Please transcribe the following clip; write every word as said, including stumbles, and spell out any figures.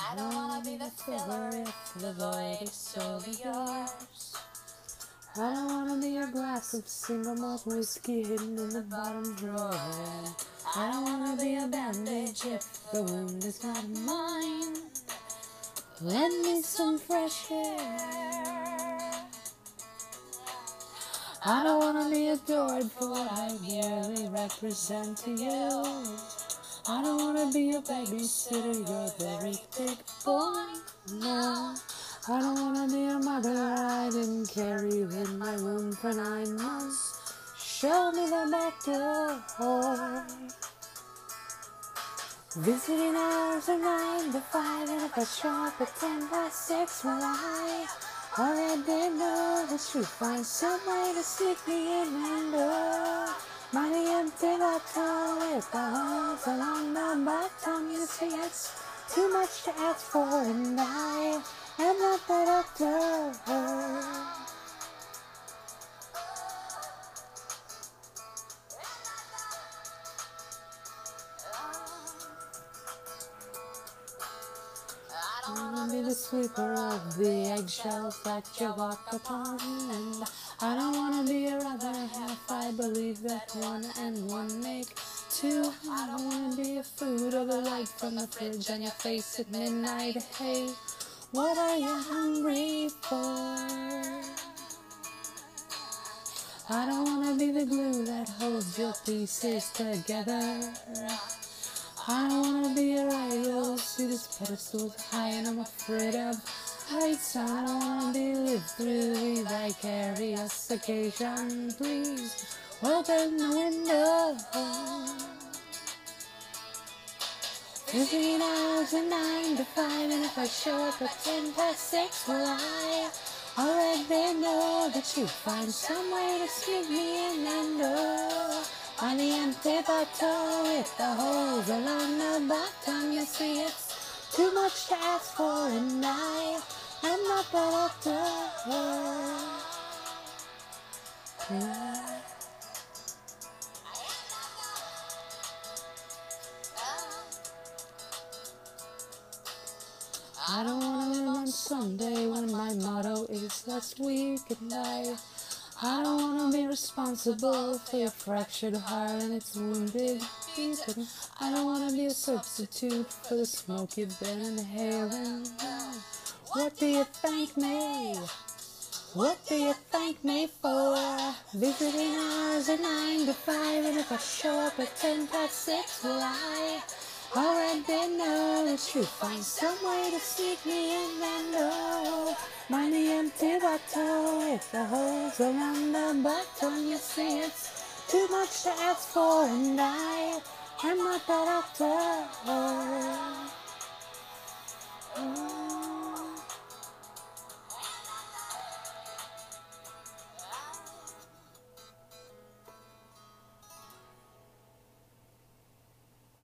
I don't wanna be the filler if the void is solely yours. I don't wanna be a glass of single malt whiskey hidden in the bottom drawer. I don't wanna be a bandage if the wound is not mine. Lend me some fresh air. I don't wanna be adored for what I merely represent to you. I don't wanna be a babysitter, you're very thick boy. No, I don't wanna be a mother, I didn't carry you in my womb for nine months. Show me the back door. Visiting hours are nine to five, and if I show up at ten past six, will I already know that you find some way to sneak me in and out? Money empty bottle with the holes along the bottom. You see, it's too much to ask for, and I am not the doctor. I don't wanna be the sweeper of the eggshells that you walk upon, and I don't wanna be your other half. I believe that one and one make two. I don't wanna be a food or the light from the fridge on your face at midnight. Hey, what are you hungry for? I don't wanna be the glue that holds your pieces together. I don't wanna be a idol, see this pedestal's high and I'm afraid of heights. I don't wanna be lived through the vicarious occasion. Please open the window. Fifteen hours and nine to five, and if I show up at ten past six, will I already know that you find some way to sneak me in and oh, on the empty bottle with the holes along the bottom. You see, it's too much to ask for, and I am not the doctor. Yeah. I don't wanna live on Sunday when my motto is last week and I I don't wanna be responsible for your fractured heart and its wounded feet. And I don't wanna be a substitute for the smoke you've been inhaling. What do you thank me? What do you thank me for? Visiting hours are nine to five, and if I show up at ten past six, will I already know that you find some way to sneak me in and oh, mind the empty bottle with the holes around the bottom. You see, it's too much to ask for, and I am not the doctor. Oh.